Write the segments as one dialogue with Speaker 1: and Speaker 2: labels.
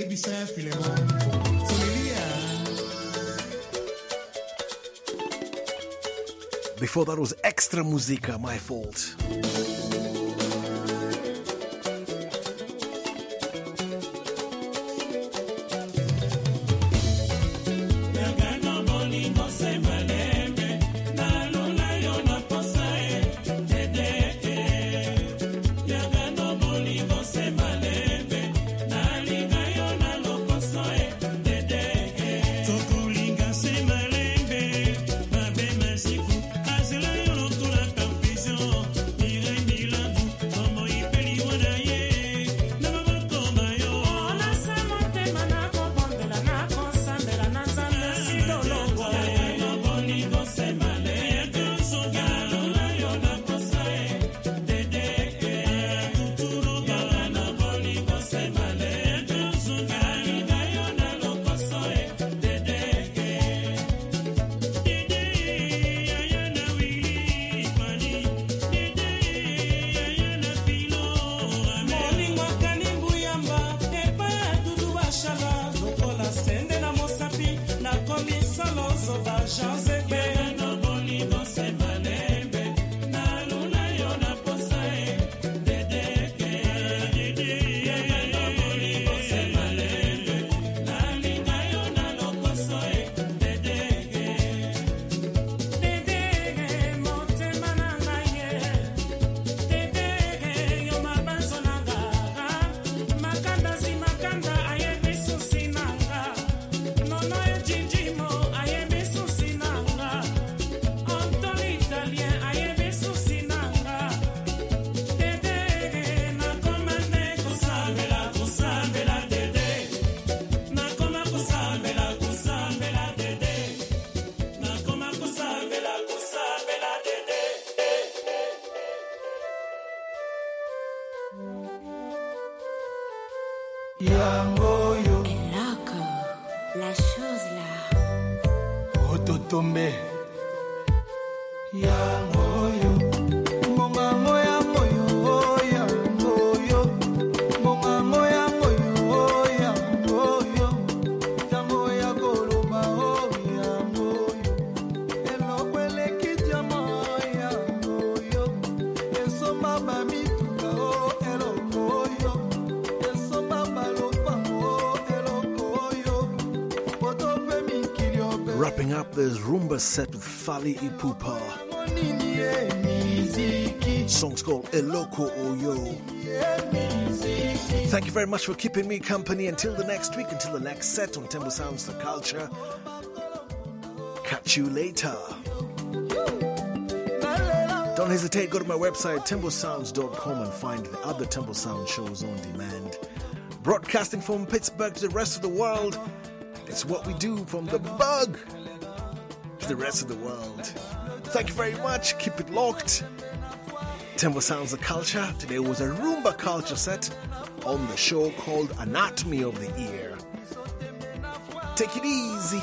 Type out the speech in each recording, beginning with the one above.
Speaker 1: Before that was Extra Musica, My Fault. Wrapping up this rumba set with Fally Ipupa. Song's called Eloko Oyo. Thank you very much for keeping me company until the next week, until the next set on Tembo Sounds The Culture. Catch you later. Don't hesitate, go to my website tembosounds.com and find the other Tembo Sound shows on demand. Broadcasting from Pittsburgh to the rest of the world. It's what we do from the bug to the rest of the world. Thank you very much. Keep it locked. Tembo Sounds The Culture. Today was a rumba culture set on the show called Anatomy of the Ear. Take it easy.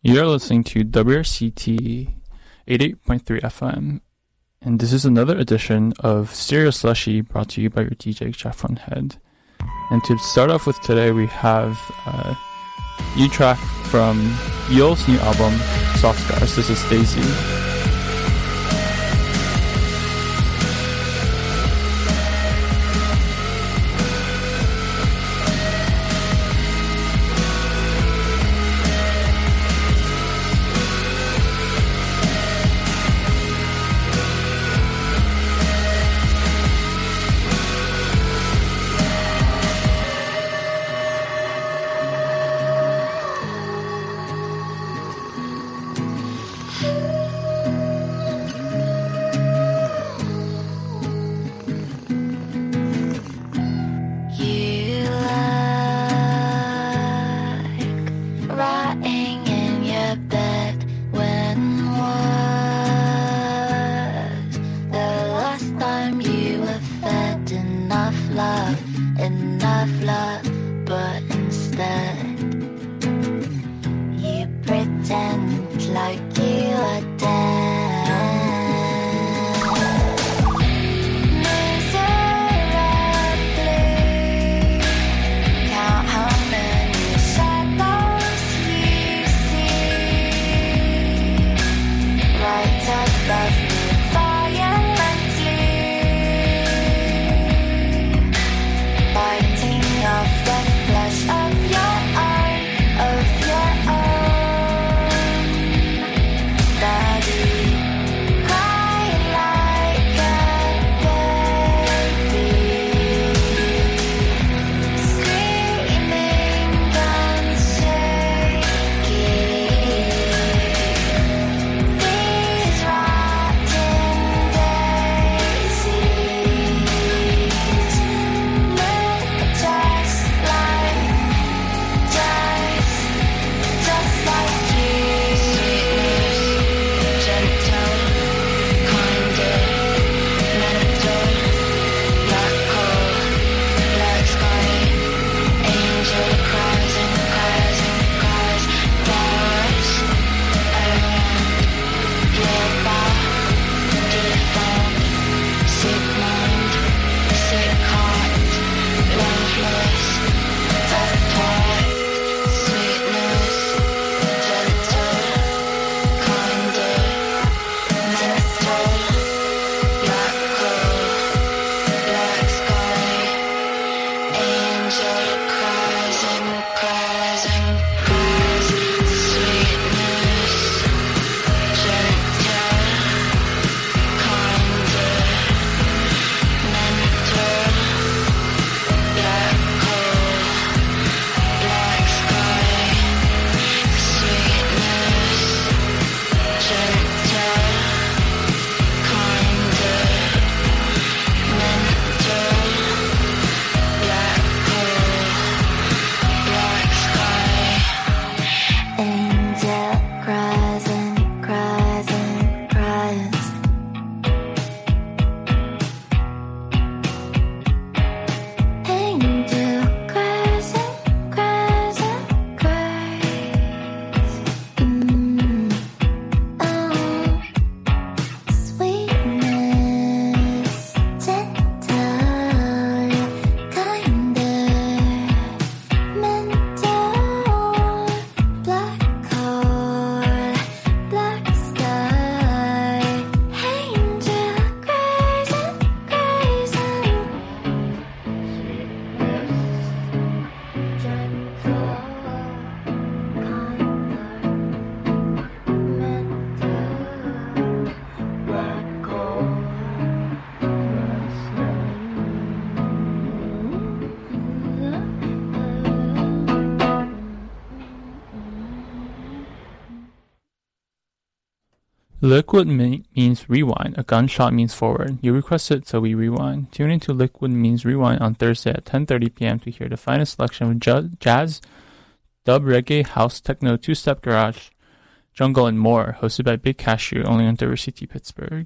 Speaker 2: You're listening to WRCT 88.3 FM, and this is another edition of Stereo Slushy brought to you by your DJ Jeffron Head. And to start off with today, we have a new track from Yoel's new album, Soft Scars. This is Daisy. Liquid means rewind. A gunshot means forward. You requested, so we rewind. Tune into Liquid Means Rewind on Thursday at 10:30 p.m. to hear the finest selection of jazz, dub, reggae, house, techno, two-step garage, jungle, and more. Hosted by Big Cashew, only on WRCT Pittsburgh.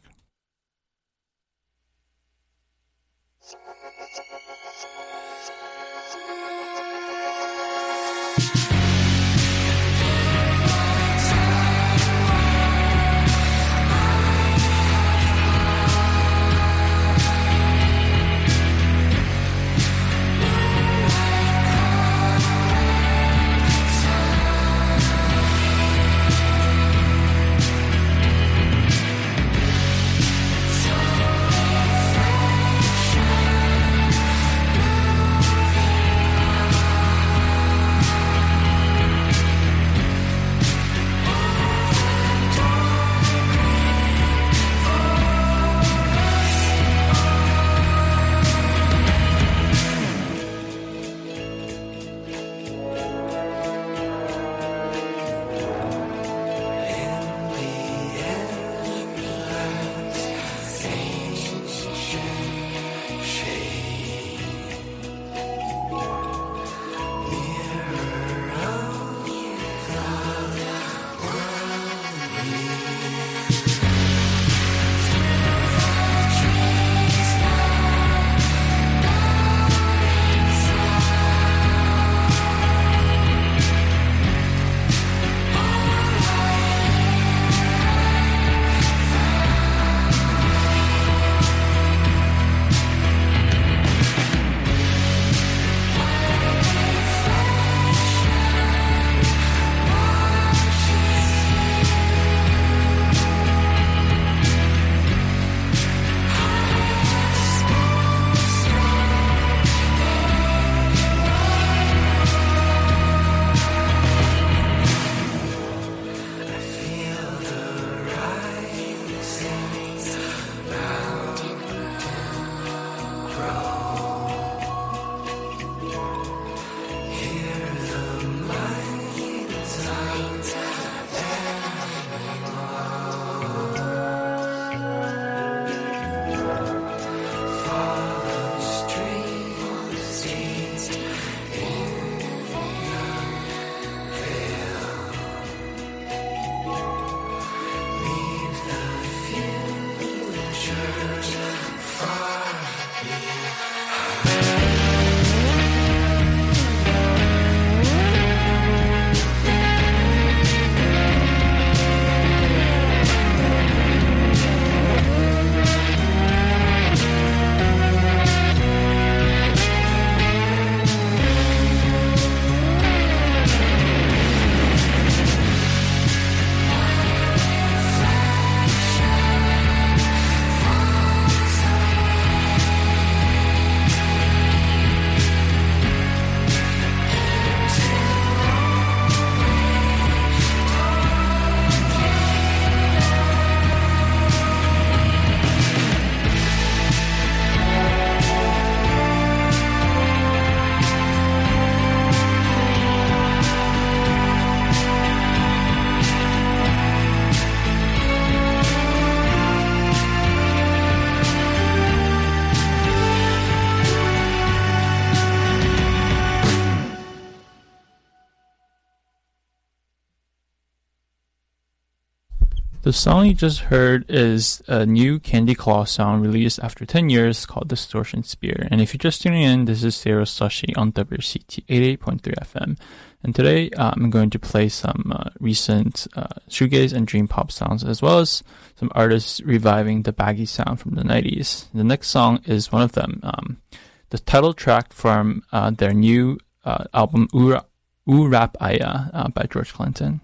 Speaker 2: The song you just heard is a new Candy Claw song released after 10 years called Distortion Spear. And if you're just tuning in, this is Seiro Sashi on WCT 88.3 FM. And today I'm going to play some recent shoegaze and dream pop sounds, as well as some artists reviving the baggy sound from the 90s. The next song is one of them, the title track from their new album U Rap Aya by George Clinton.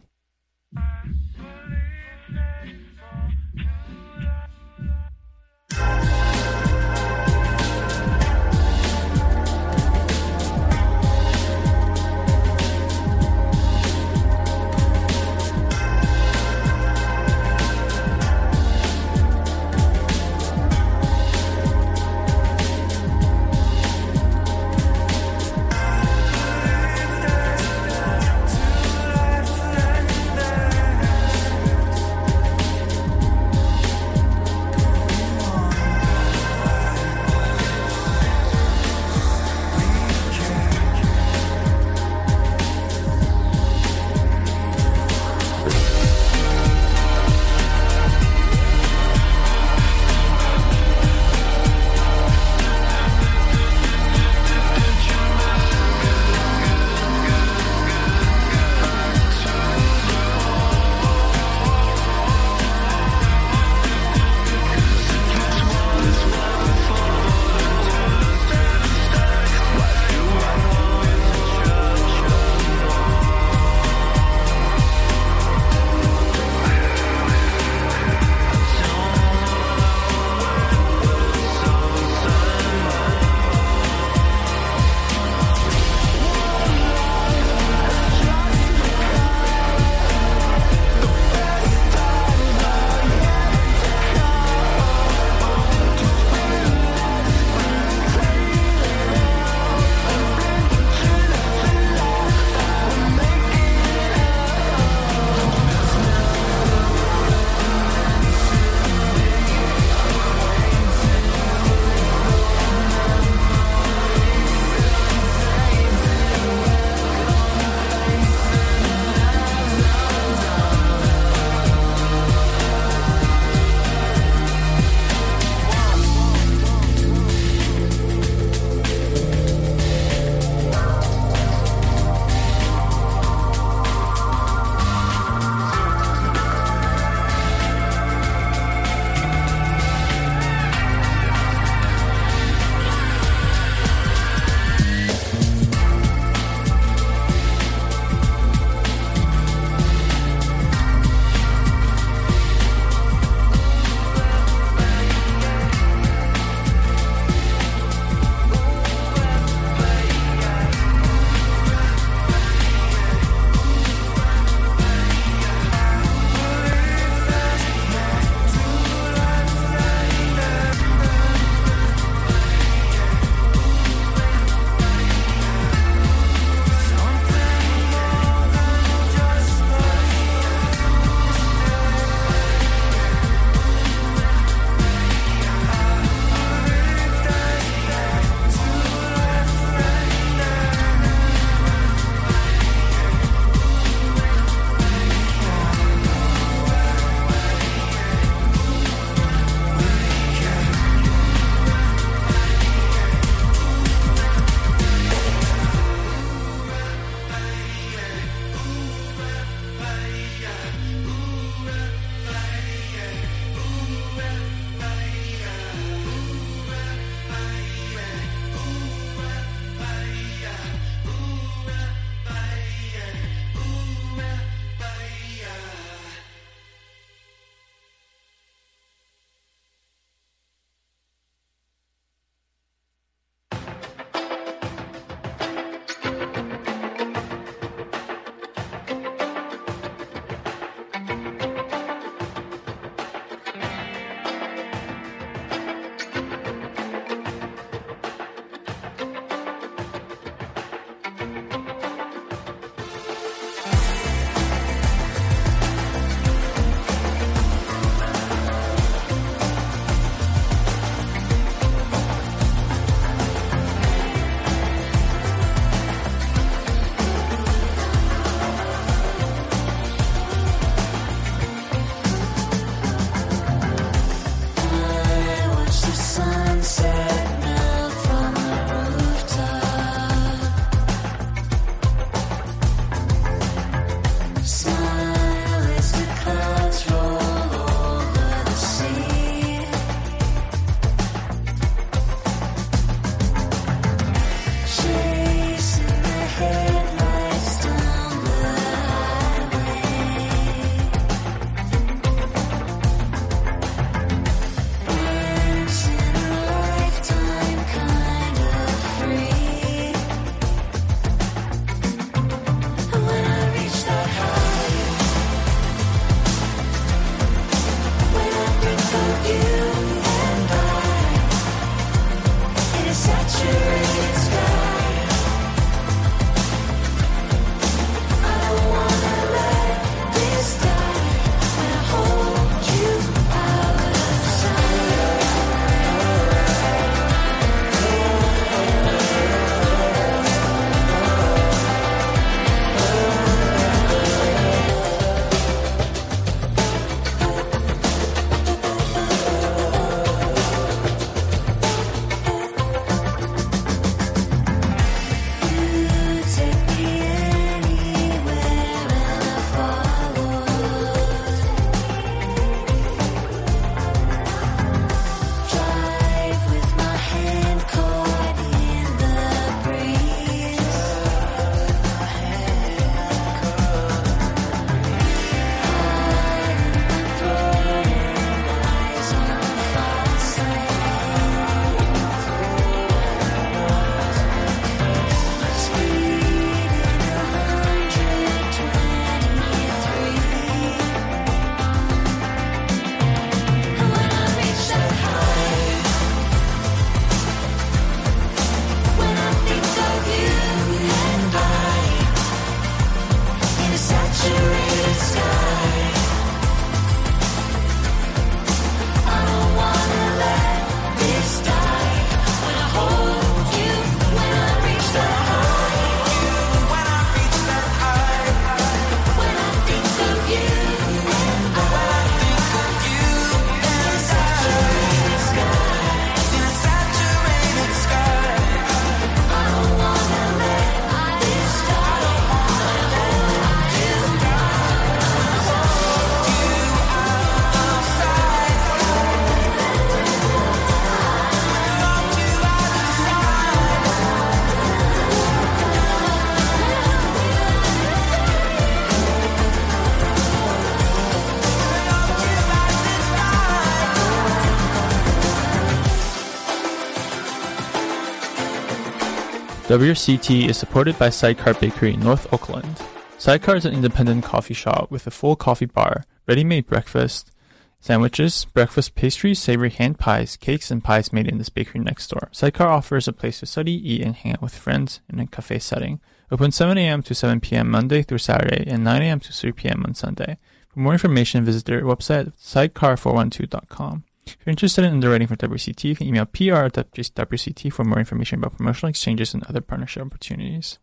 Speaker 2: WCT is supported by Sidecar Bakery in North Oakland. Sidecar is an independent coffee shop with a full coffee bar, ready-made breakfast, sandwiches, breakfast pastries, savory hand pies, cakes, and pies made in this bakery next door. Sidecar offers a place to study, eat, and hang out with friends in a cafe setting. Open 7 a.m. to 7 p.m. Monday through Saturday and 9 a.m. to 3 p.m. on Sunday. For more information, visit their website at sidecar412.com. If you're interested in underwriting for WCT, you can email pr@wct for more information about promotional exchanges and other partnership opportunities.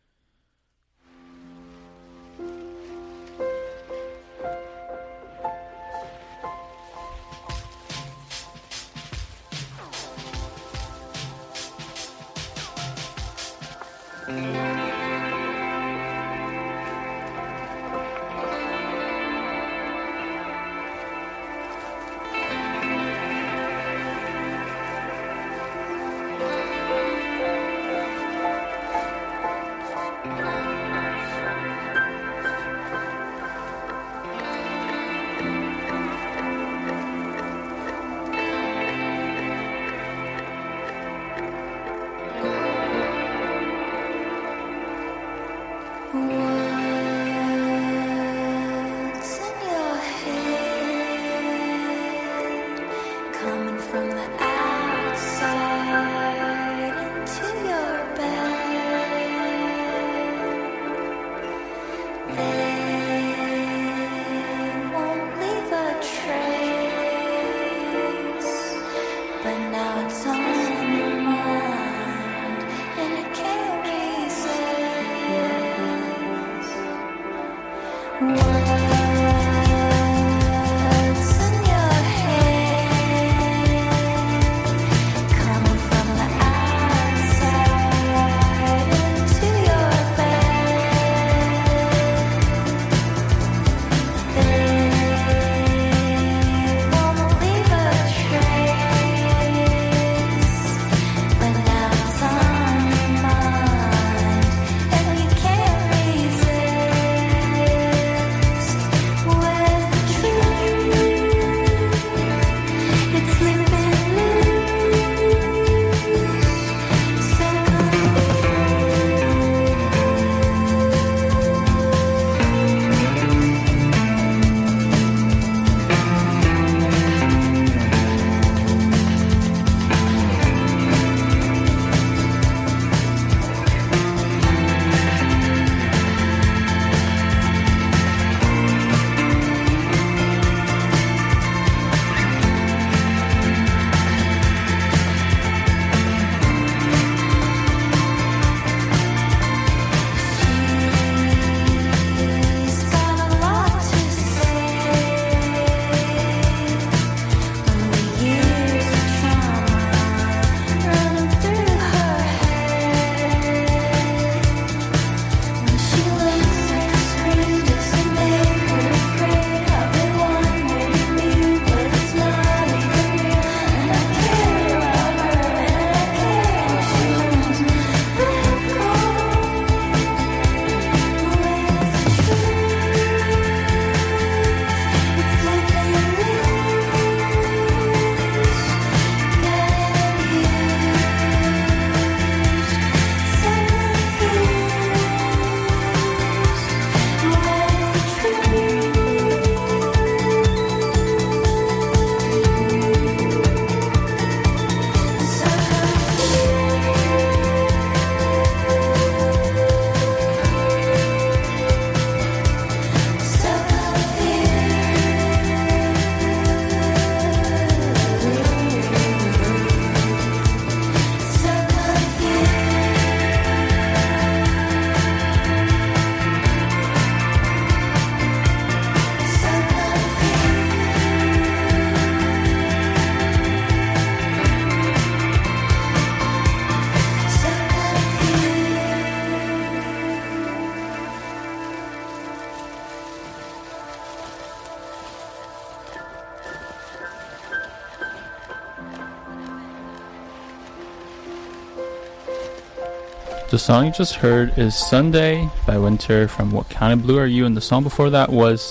Speaker 2: The song you just heard is Sunday by Winter from What Kind of Blue Are You? And the song before that was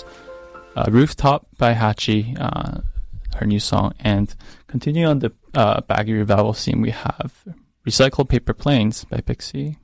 Speaker 2: Rooftop by Hachi, her new song. And continuing on the Baggy Revival scene, we have Recycled Paper Planes by Pixie.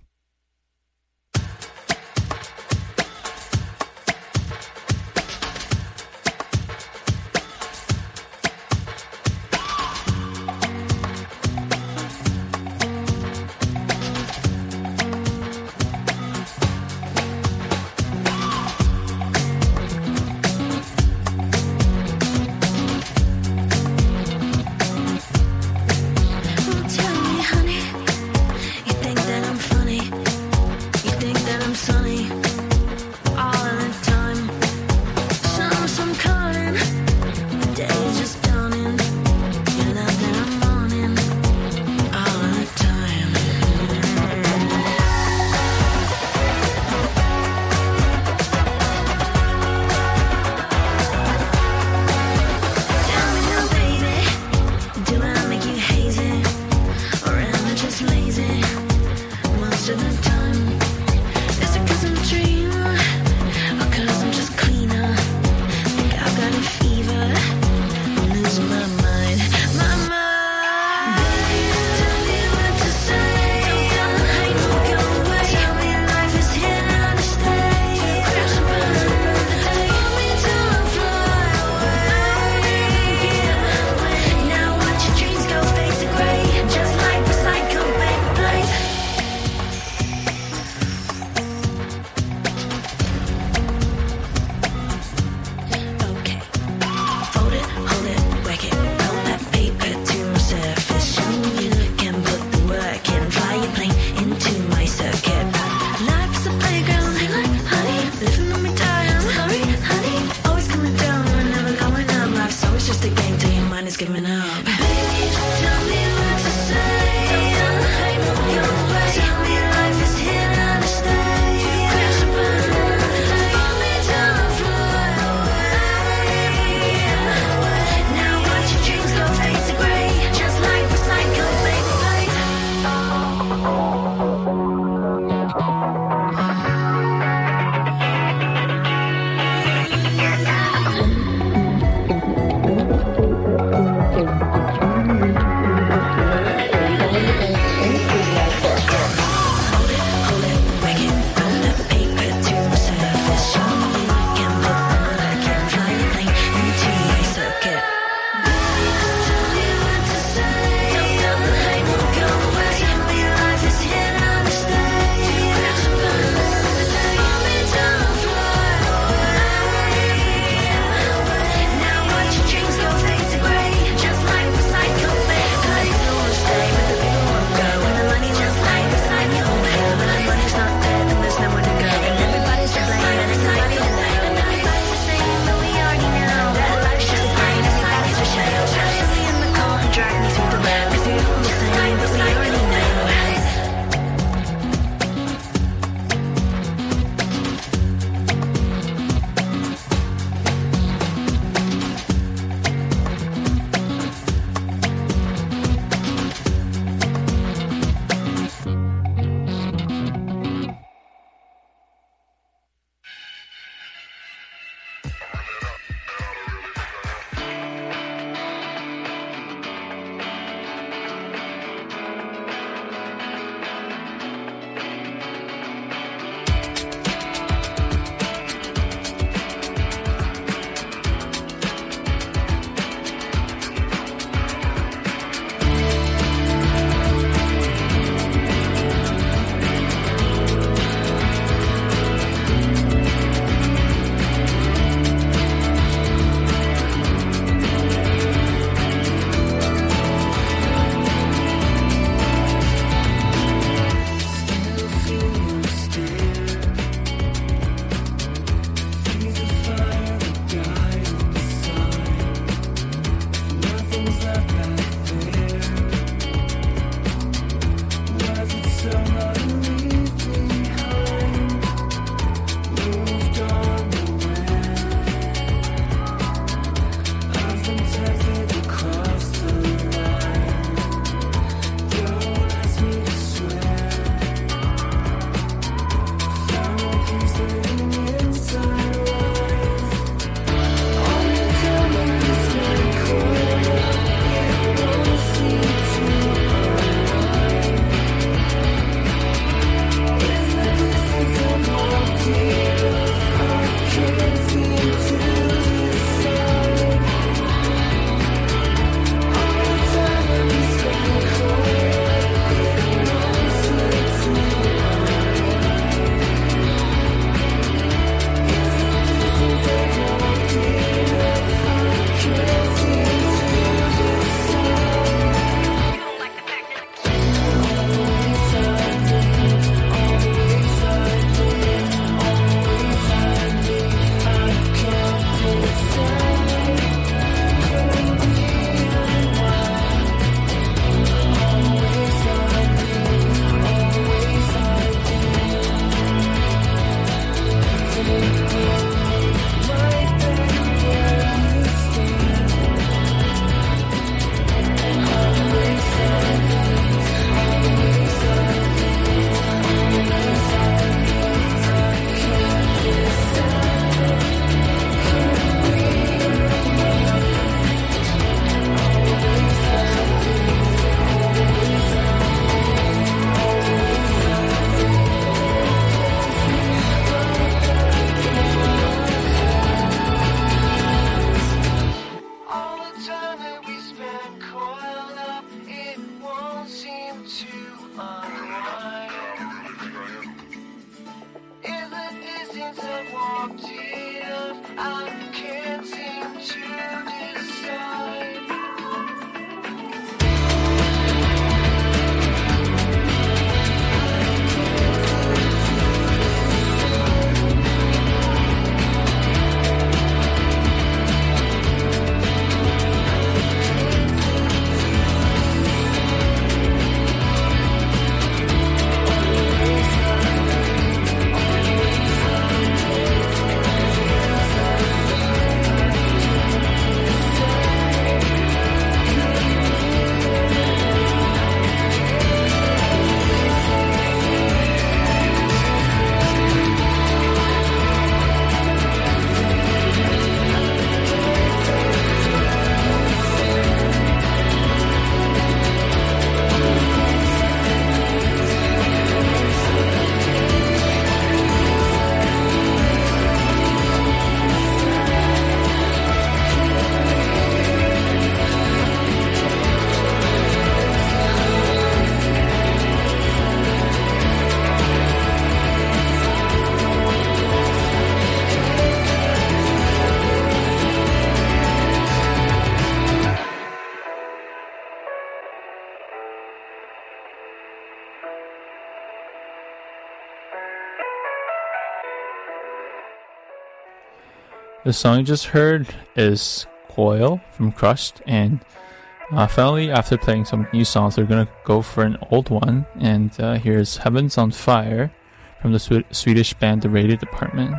Speaker 2: The song you just heard is Coil from Crushed, and finally, after playing some new songs, we're gonna go for an old one, and here's Heaven's on Fire from the Swedish band The Radio Department.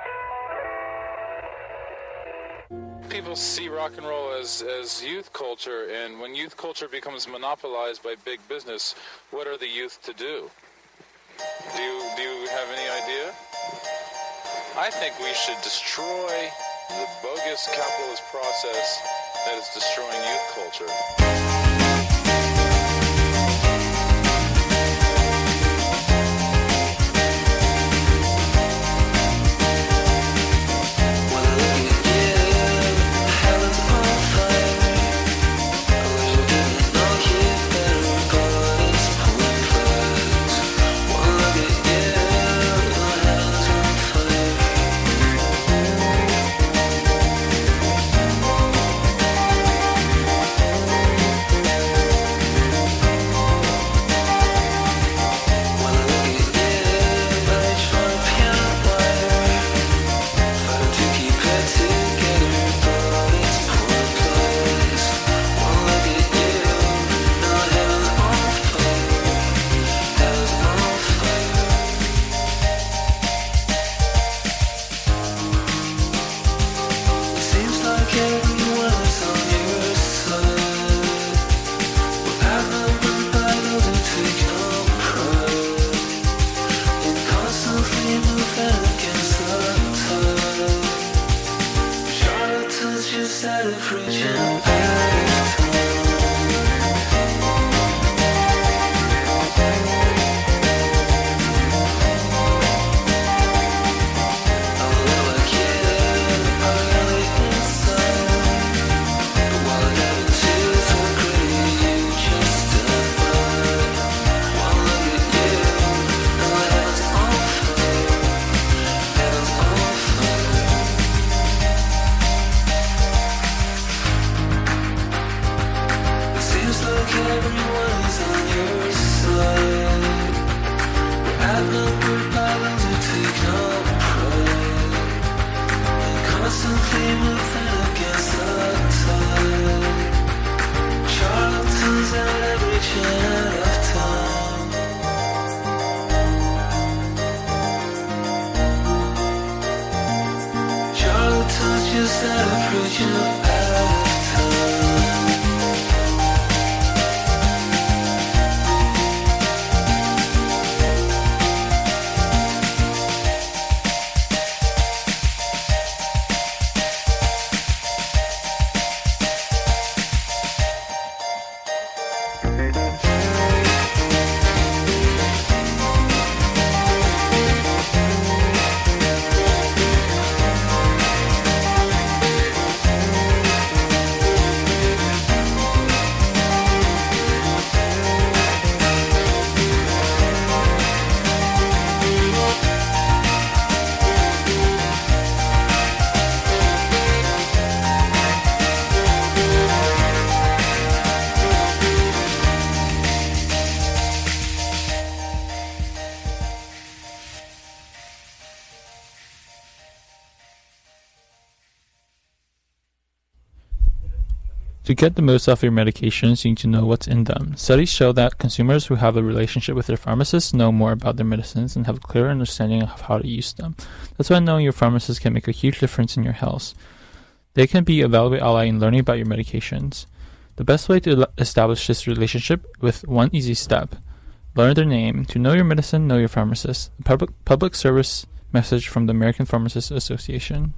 Speaker 3: People see rock and roll as youth culture, and when youth culture becomes monopolized by big business, what are the youth to do? Do you have any idea? I think we should destroy the bogus capitalist process that is destroying youth culture.
Speaker 2: To get the most out of your medications, you need to know what's in them. Studies show that consumers who have a relationship with their pharmacists know more about their medicines and have a clearer understanding of how to use them. That's why knowing your pharmacist can make a huge difference in your health. They can be a valuable ally in learning about your medications. The best way to establish this relationship with one easy step: learn their name. To know your medicine, know your pharmacist. A public service message from the American Pharmacists Association.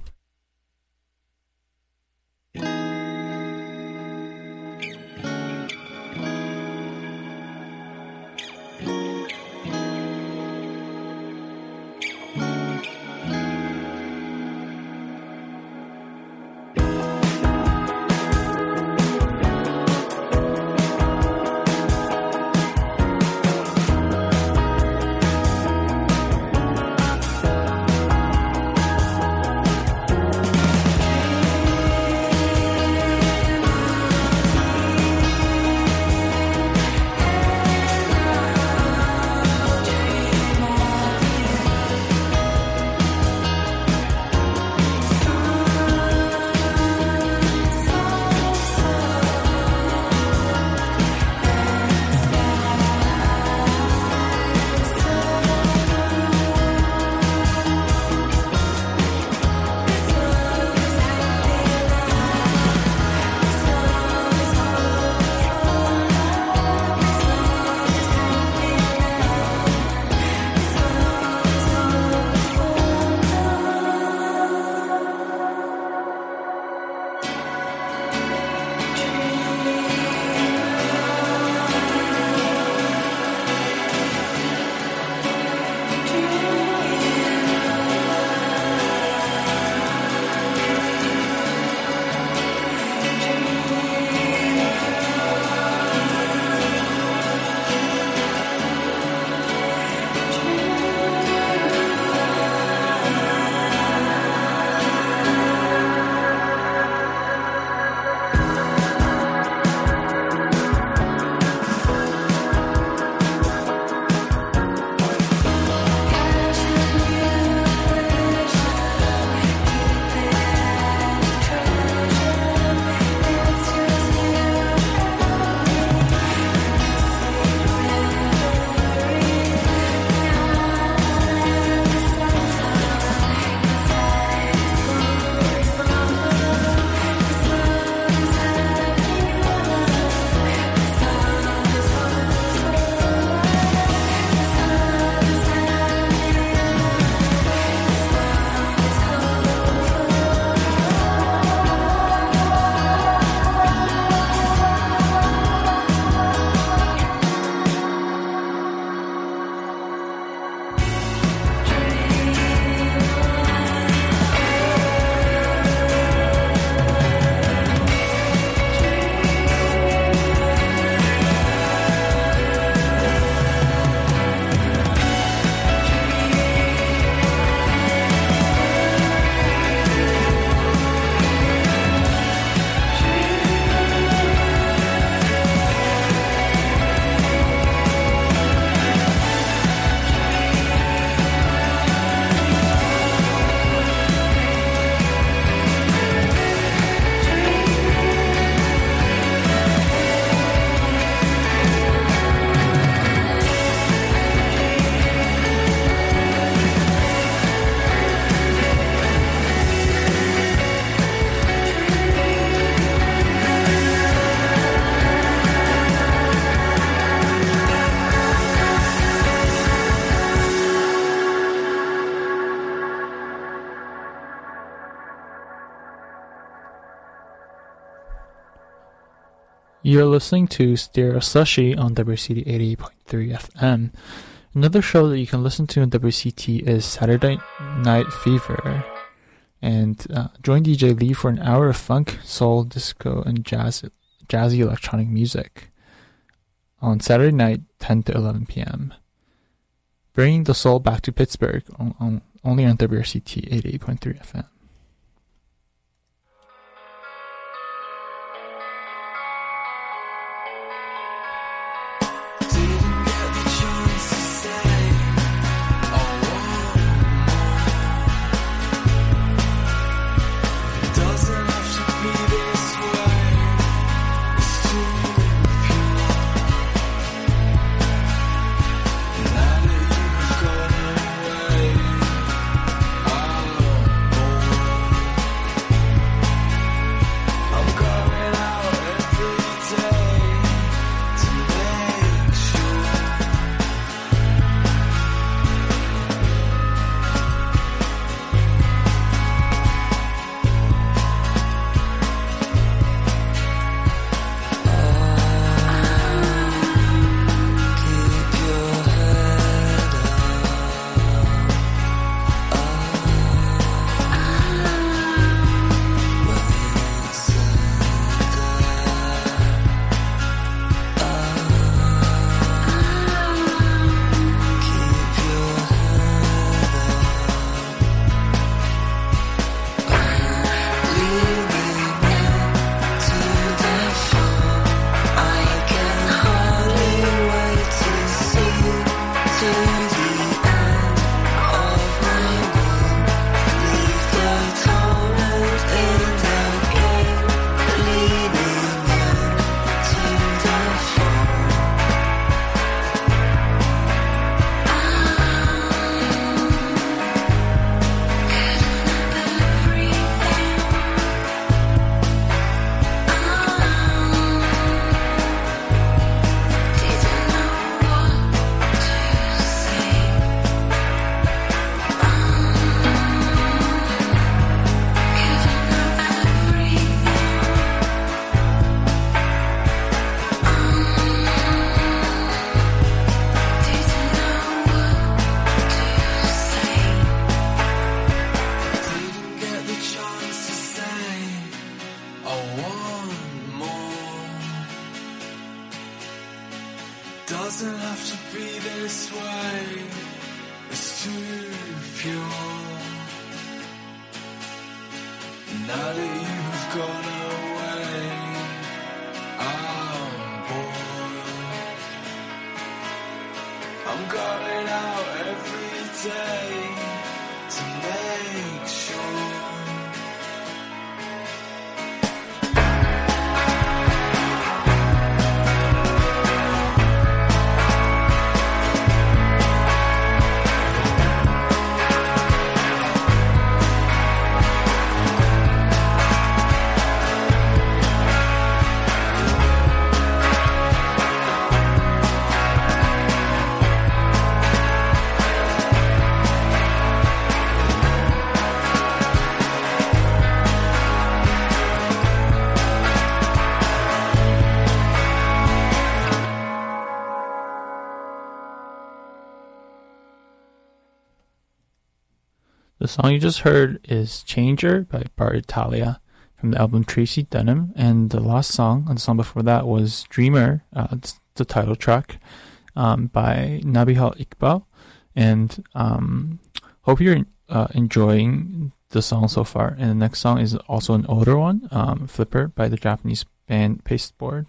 Speaker 2: You're listening to Stereo Slushy on WCT 88.3 FM. Another show that you can listen to on WCT is Saturday Night Fever. And join DJ Lee for an hour of funk, soul, disco, and jazzy electronic music on Saturday night, 10 to 11 p.m. Bringing the soul back to Pittsburgh only on WCT 88.3 FM.
Speaker 4: Doesn't have to be this way. It's too pure. Now that you've gone away, I'm bored. I'm going out every day to make sure.
Speaker 2: The song you just heard is Changer by Bar Italia from the album Tracy Denim, and the last song, and the song before that, was Dreamer, the title track, by Nabihal Iqbal. And hope you're enjoying the song so far. And the next song is also an older one, Flipper by the Japanese band Pasteboard.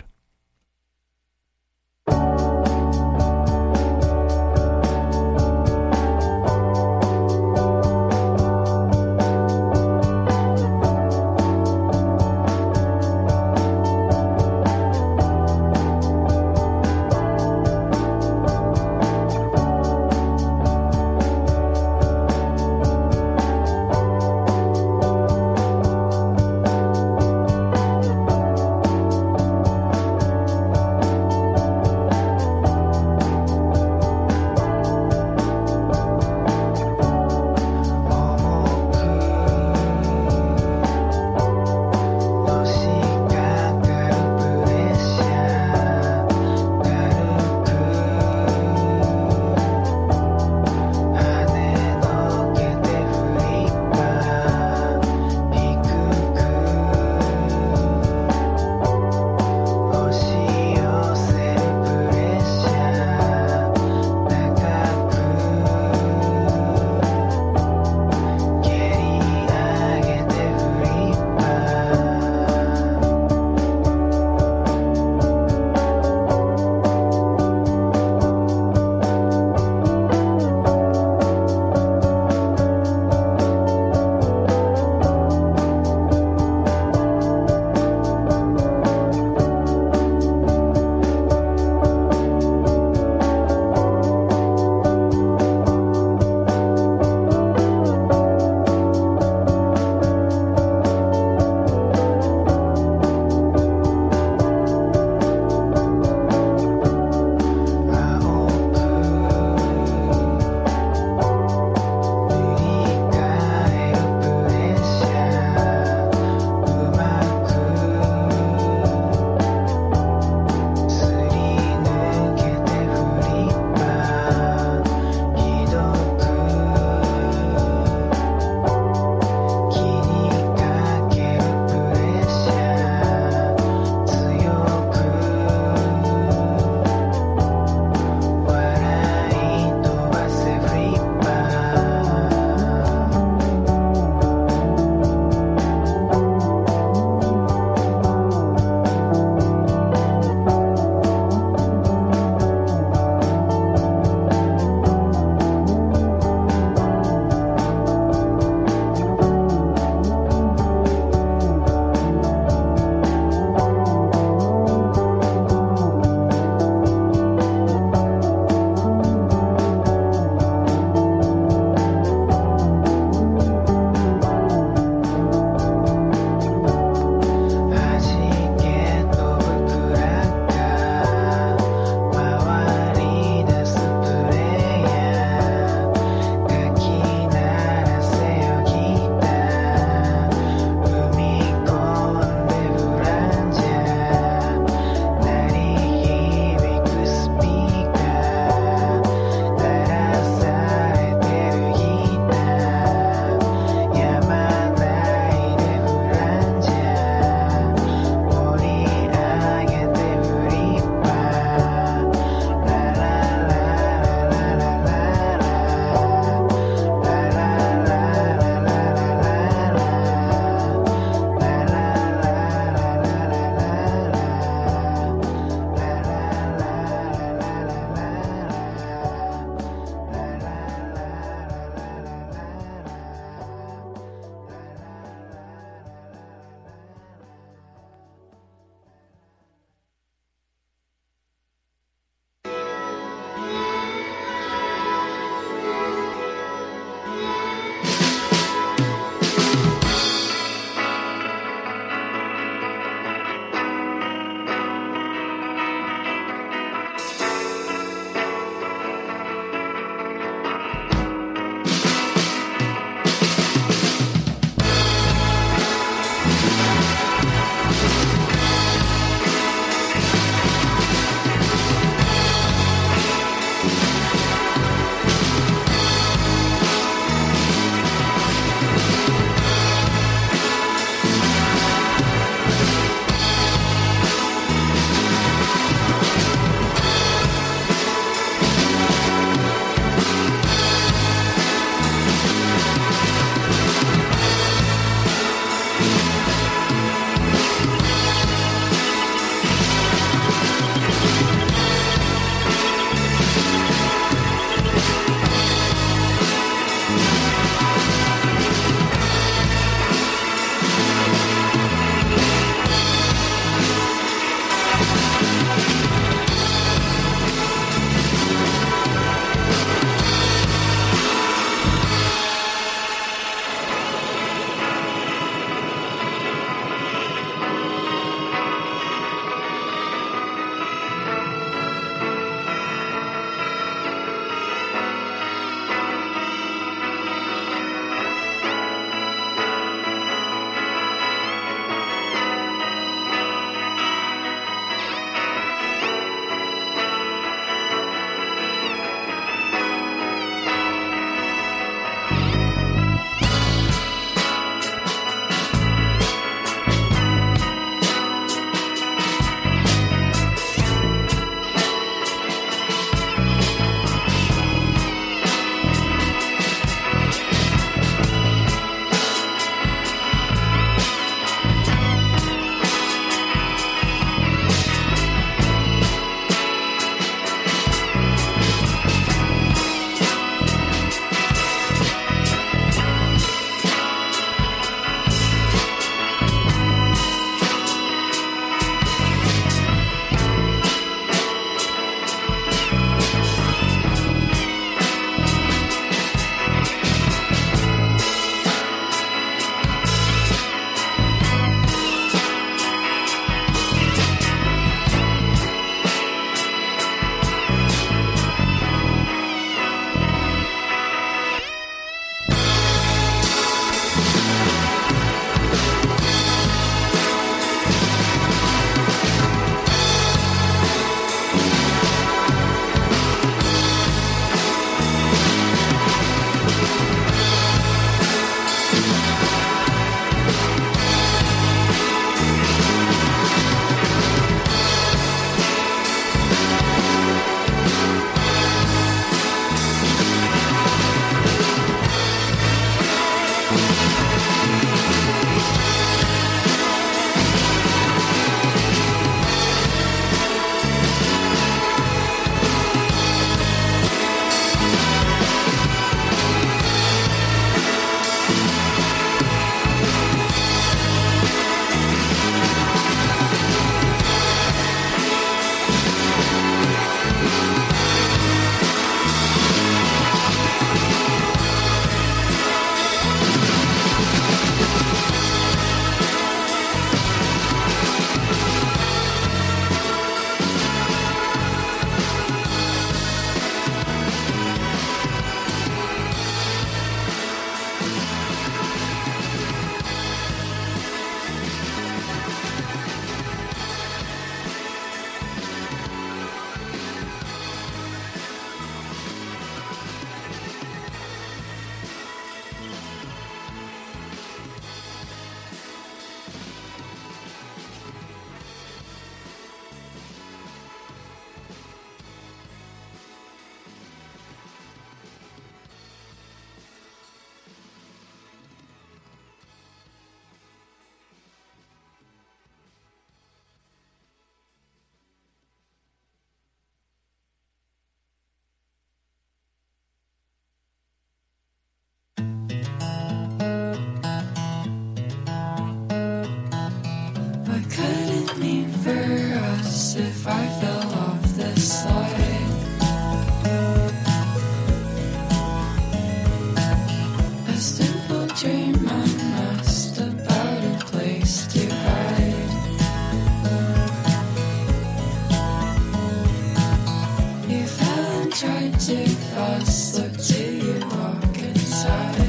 Speaker 4: of us look to you walk inside.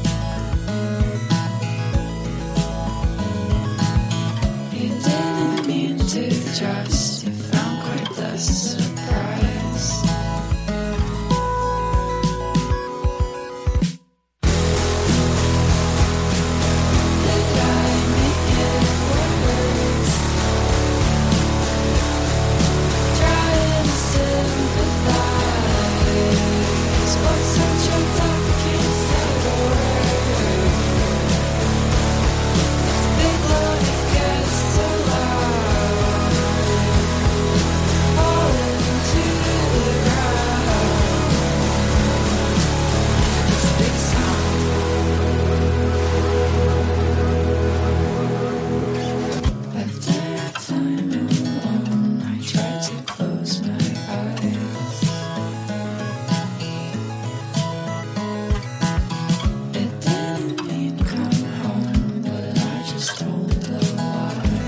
Speaker 4: You didn't mean to trust, you found quite the surprise. Did I make it worse? Trying to sympathize, but such a talk can't say the word. It's a big load, it gets so loud, falling to the ground. It's a big sound. After a time alone, I tried to close my eyes. It didn't mean come home, but I just told a lie.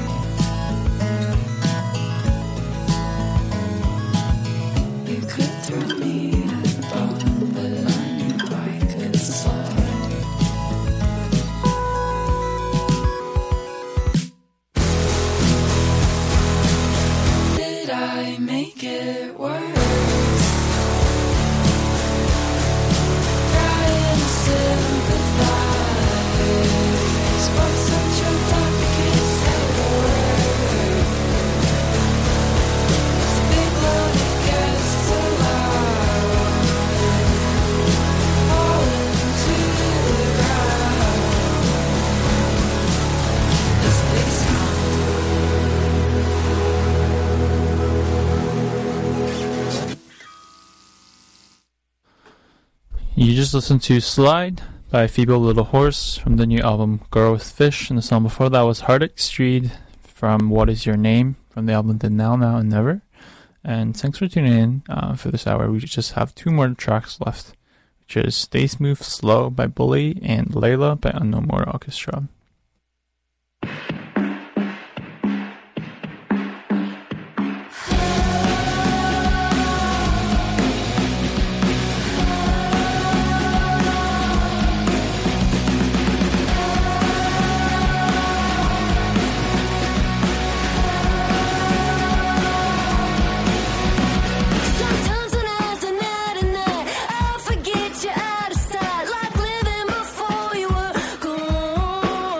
Speaker 4: You could throw me a bone, but I knew I could slide. Did I make it worse? Trying to sympathize, but such a talk can't say the word. It's a big load, it gets so loud, falling to the ground. It's a big sound.
Speaker 2: You just listened to Slide by Feeble Little Horse from the new album Girl with Fish, and the song before that was Heartache Street from What Is Your Name from the album The Now, Now and Never. And thanks for tuning in for this hour. We just have two more tracks left, which is Stay Smooth Slow by Bully and Layla by Unknown More Orchestra.
Speaker 5: Sometimes when as a night and night, I forget you out of sight, like living before you were gone.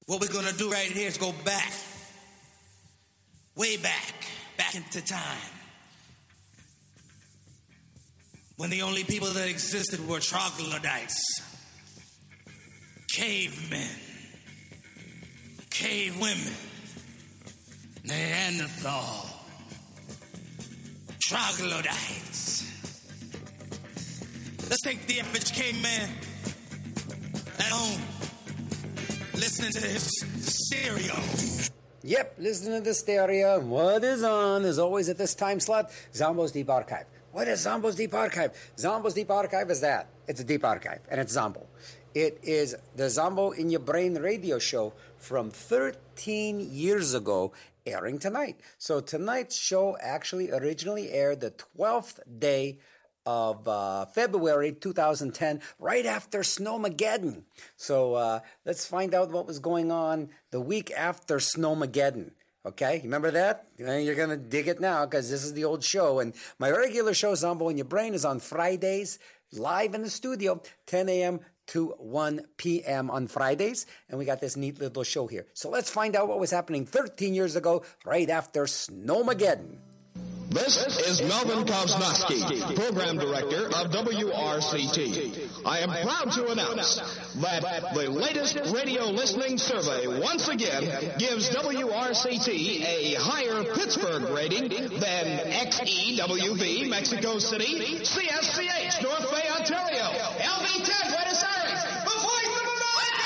Speaker 6: What we're going to do right here is go back, way back into time. When the only people that existed were troglodytes, cavemen, cave women, Neanderthal, troglodytes. Let's take the average caveman at home, listening to his stereo.
Speaker 7: Yep, listen to the stereo. What is on is always at this time slot, Zombo's Deep Archive. What is Zombo's Deep Archive? Zombo's Deep Archive is that. It's a deep archive, and it's Zombo. It is the Zombo in Your Brain radio show from 13 years ago, airing tonight. So tonight's show actually originally aired the 12th day of February 2010, right after Snowmageddon. So let's find out what was going on the week after Snowmageddon. Okay, you remember that? You're going to dig it now because this is the old show. And my regular show, Zombo in Your Brain, is on Fridays, live in the studio, 10 a.m. to 1 p.m. on Fridays. And we got this neat little show here. So let's find out what was happening 13 years ago, right after Snowmageddon.
Speaker 8: This is Melvin Kozlowski, Program Director of WRCT. I am proud to announce that the latest radio listening survey once again gives WRCT a higher Pittsburgh rating than XEWV, Mexico City, CSCH, North Bay, Ontario, LV10, Buenos Aires, the voice of America!